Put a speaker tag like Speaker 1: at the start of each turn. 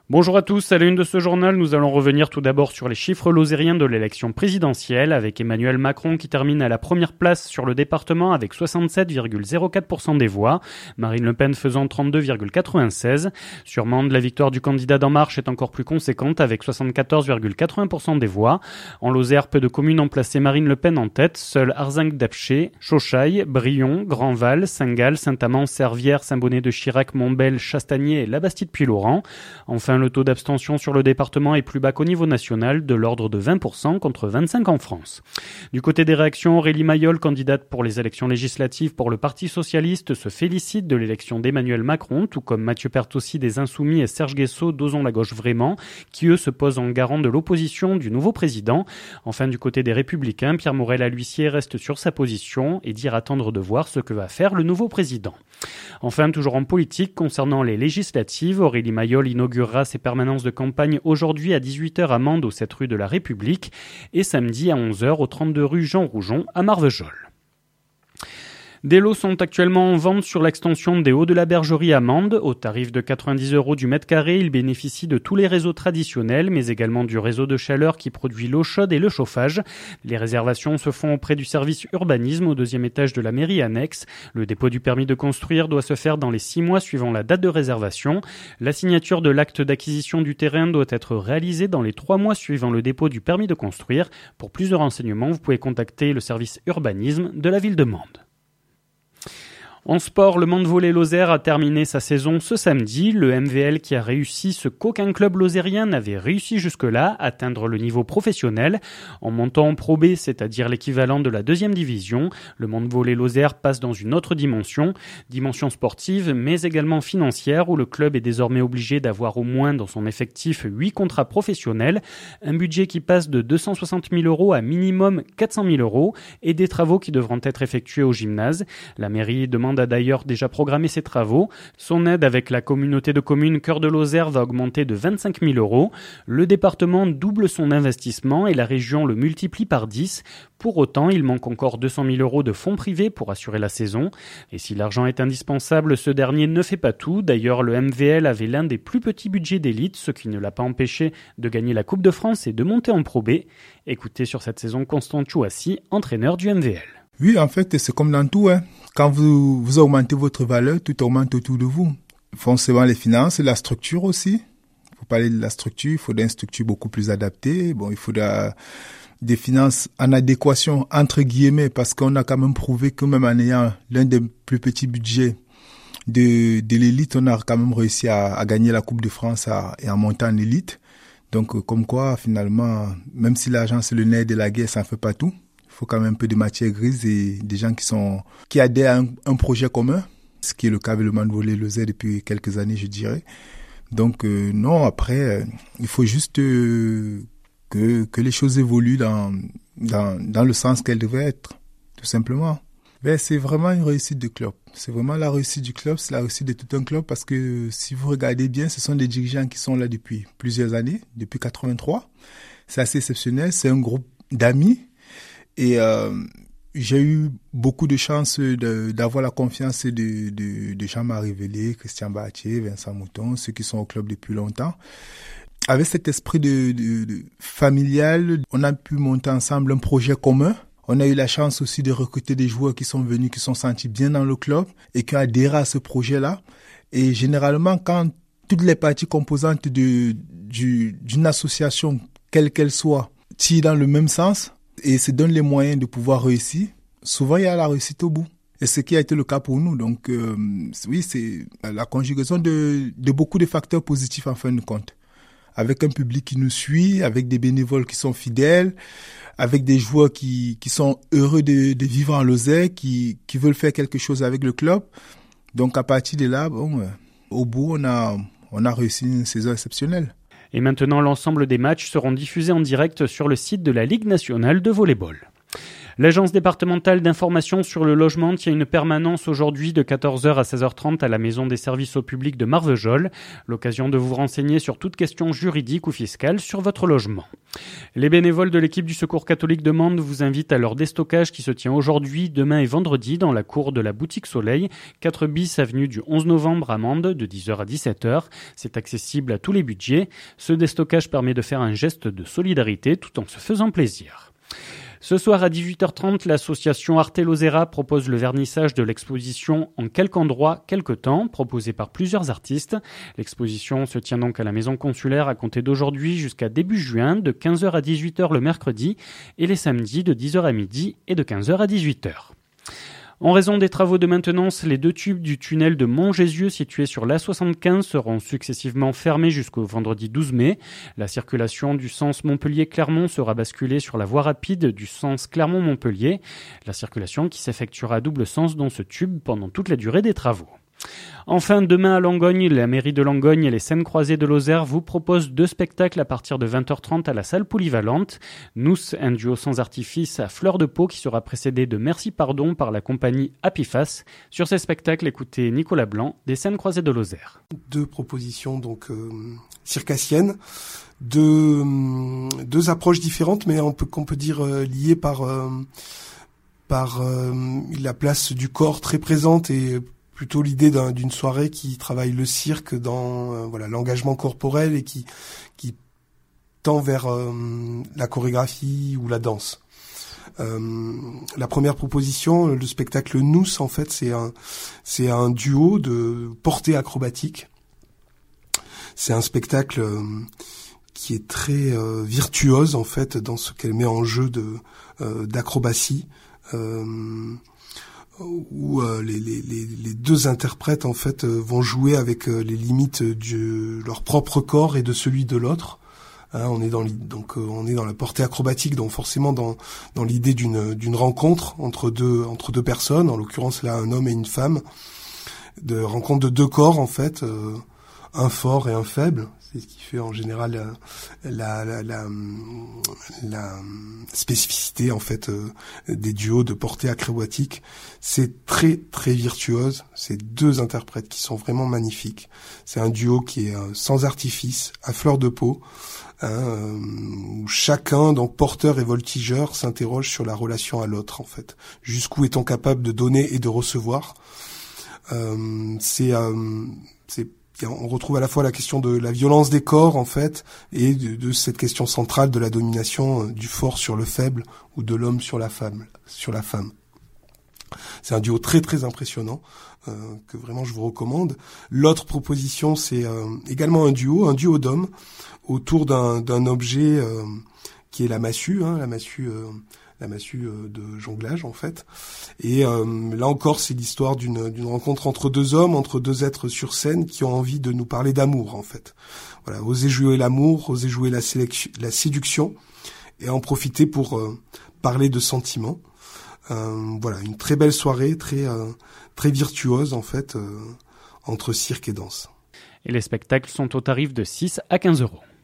Speaker 1: Bonjour à tous, à la une de ce journal, nous allons revenir tout d'abord sur les chiffres lozériens de l'élection présidentielle avec Emmanuel Macron qui termine à la première place sur le département avec 67,04% des voix, Marine Le Pen faisant 32,96%. Sur Mende, la victoire du candidat d'En Marche est encore plus conséquente avec 74,80% des voix. En Lozère, peu de communes ont placé Marine Le Pen en tête, seuls Arzinc-d'Apcher, Chauchaille, Brion, Grandval, Saint-Gall, Saint-Amand, Servières, Saint-Bonnet-de-Chirac, Montbel, Chastagnier et La Bastide-Puy-Laurent. Enfin, le taux d'abstention sur le département est plus bas qu'au niveau national, de l'ordre de 20% contre 25% en France. Du côté des réactions, Aurélie Mayol, candidate pour les élections législatives pour le Parti socialiste, se félicite de l'élection d'Emmanuel Macron, tout comme Mathieu Pertossi des Insoumis et Serge Guessot d'Osons la gauche vraiment, qui eux se posent en garant de l'opposition du nouveau président. Enfin, du côté des Républicains, Pierre Morel à l'huissier reste sur sa position et dire attendre de voir ce que va faire le nouveau président. Enfin, toujours en politique, concernant les législatives, Aurélie Mayol inaugurera ses permanences de campagne aujourd'hui à 18h à Mende, au 7 rue de la République, et samedi à 11h au 32 rue Jean Roujon à Marvejols. Des lots sont actuellement en vente sur l'extension des Hauts de la Bergerie à Mende. Au tarif de 90 € du mètre carré, ils bénéficient de tous les réseaux traditionnels, mais également du réseau de chaleur qui produit l'eau chaude et le chauffage. Les réservations se font auprès du service urbanisme au 2e étage de la mairie annexe. Le dépôt du permis de construire doit se faire dans les 6 mois suivant la date de réservation. La signature de l'acte d'acquisition du terrain doit être réalisée dans les 3 mois suivant le dépôt du permis de construire. Pour plus de renseignements, vous pouvez contacter le service urbanisme de la ville de Mende. En sport, le Mende Volley Lozère a terminé sa saison ce samedi. Le MVL qui a réussi ce qu'aucun club lozérien n'avait réussi jusque-là, atteindre le niveau professionnel. En montant en Pro B, c'est-à-dire l'équivalent de la 2e division, le Mende Volley Lozère passe dans une autre dimension sportive, mais également financière, où le club est désormais obligé d'avoir au moins dans son effectif 8 contrats professionnels, un budget qui passe de 260 000 € à minimum 400 000 € et des travaux qui devront être effectués au gymnase. La mairie demande a d'ailleurs déjà programmé ses travaux. Son aide avec la communauté de communes Cœur de Lozère va augmenter de 25 000 €. Le département double son investissement et la région le multiplie par 10. Pour autant, il manque encore 200 000 € de fonds privés pour assurer la saison. Et si l'argent est indispensable, ce dernier ne fait pas tout. D'ailleurs, le MVL avait l'un des plus petits budgets d'élite, ce qui ne l'a pas empêché de gagner la Coupe de France et de monter en Pro B. Écoutez sur cette saison Constant Chouassi, entraîneur du MVL.
Speaker 2: Oui, en fait, c'est comme dans tout, hein. Quand vous augmentez votre valeur, tout augmente autour de vous. Forcément, les finances, la structure aussi. Il faut parler de la structure, il faudra une structure beaucoup plus adaptée. Bon, il faudra des finances en adéquation, entre guillemets, parce qu'on a quand même prouvé que même en ayant l'un des plus petits budgets de l'élite, on a quand même réussi à gagner la Coupe de France et en montant en élite. Donc, comme quoi, finalement, même si l'argent c'est le nerf de la guerre, ça ne fait pas tout. Il faut quand même un peu de matière grise et des gens qui adhèrent à un projet commun, ce qui est le cas avec le Mende Volley Lozère depuis quelques années, je dirais. Donc non, après, il faut juste que les choses évoluent dans le sens qu'elles devraient être, tout simplement. Mais c'est vraiment une réussite du club. C'est vraiment la réussite du club, c'est la réussite de tout un club parce que si vous regardez bien, ce sont des dirigeants qui sont là depuis plusieurs années, depuis 83. C'est assez exceptionnel, c'est un groupe d'amis. Et j'ai eu beaucoup de chance d'avoir la confiance de Jean-Marie Vellier, Christian Batier, Vincent Mouton, ceux qui sont au club depuis longtemps. Avec cet esprit de familial, on a pu monter ensemble un projet commun. On a eu la chance aussi de recruter des joueurs qui sont venus, qui sont sentis bien dans le club et qui ont adhéré à ce projet-là. Et généralement, quand toutes les parties composantes d'une association, quelle qu'elle soit, tirent dans le même sens, et se donne les moyens de pouvoir réussir, souvent il y a la réussite au bout. Et ce qui a été le cas pour nous. Donc oui, c'est la conjugaison de beaucoup de facteurs positifs en fin de compte. Avec un public qui nous suit, avec des bénévoles qui sont fidèles, avec des joueurs qui sont heureux de vivre en Lozère, qui veulent faire quelque chose avec le club. Donc à partir de là, au bout, on a réussi une saison exceptionnelle.
Speaker 1: Et maintenant, l'ensemble des matchs seront diffusés en direct sur le site de la Ligue nationale de volleyball. L'Agence départementale d'information sur le logement tient une permanence aujourd'hui de 14h à 16h30 à la Maison des services au public de Marvejols. L'occasion de vous renseigner sur toute question juridique ou fiscale sur votre logement. Les bénévoles de l'équipe du Secours catholique de Mende vous invitent à leur déstockage qui se tient aujourd'hui, demain et vendredi dans la cour de la boutique Soleil, 4 bis avenue du 11 novembre à Mende de 10h à 17h. C'est accessible à tous les budgets. Ce déstockage permet de faire un geste de solidarité tout en se faisant plaisir. Ce soir à 18h30, l'association Arte Lozera propose le vernissage de l'exposition En quelque endroit, quelque temps, proposée par plusieurs artistes. L'exposition se tient donc à la maison consulaire à compter d'aujourd'hui jusqu'à début juin, de 15h à 18h le mercredi et les samedis de 10h à midi et de 15h à 18h. En raison des travaux de maintenance, les 2 tubes du tunnel de Montgésieux situés sur l'A75 seront successivement fermés jusqu'au vendredi 12 mai. La circulation du sens Montpellier-Clermont sera basculée sur la voie rapide du sens Clermont-Montpellier. La circulation qui s'effectuera à double sens dans ce tube pendant toute la durée des travaux. Enfin, demain à Langogne, la mairie de Langogne et les Scènes Croisées de Lozère vous proposent 2 spectacles à partir de 20h30 à la salle polyvalente. Nous, un duo sans artifice à fleur de peau qui sera précédé de Merci Pardon par la compagnie Happy Face. Sur ces spectacles, écoutez Nicolas Blanc des Scènes Croisées de Lozère.
Speaker 3: 2 propositions donc circassiennes, 2 approches différentes, mais qu'on peut dire liées par la place du corps très présente et plutôt l'idée d'une soirée qui travaille le cirque dans l'engagement corporel et qui tend vers la chorégraphie ou la danse. La première proposition, le spectacle Nous, en fait, c'est un duo de portée acrobatique. C'est un spectacle qui est très virtuose en fait dans ce qu'elle met en jeu d'acrobatie. Où les 2 interprètes en fait vont jouer avec les limites de leur propre corps et de celui de l'autre. On est dans la portée acrobatique, donc forcément dans l'idée d'une rencontre entre deux personnes, en l'occurrence là un homme et une femme, de rencontre de 2 corps en fait, un fort et un faible. C'est ce qui fait en général la spécificité en fait des duos de portée acrobatique. C'est très très virtuose. C'est 2 interprètes qui sont vraiment magnifiques. C'est un duo qui est sans artifice, à fleur de peau, où chacun, donc porteur et voltigeur, s'interroge sur la relation à l'autre en fait. Jusqu'où est-on capable de donner et de recevoir? On retrouve à la fois la question de la violence des corps en fait et de cette question centrale de la domination du fort sur le faible ou de l'homme sur la femme. C'est un duo très très impressionnant que vraiment je vous recommande. L'autre proposition, c'est également un duo d'hommes autour d'un objet qui est la massue, la massue de jonglage en fait. Et là encore, c'est l'histoire d'une rencontre entre 2 hommes, entre 2 êtres sur scène qui ont envie de nous parler d'amour en fait. Voilà, oser jouer l'amour, oser jouer la séduction et en profiter pour parler de sentiments. Une très belle soirée, très virtuose en fait, entre cirque et danse.
Speaker 1: Et les spectacles sont au tarif de 6 à 15 €.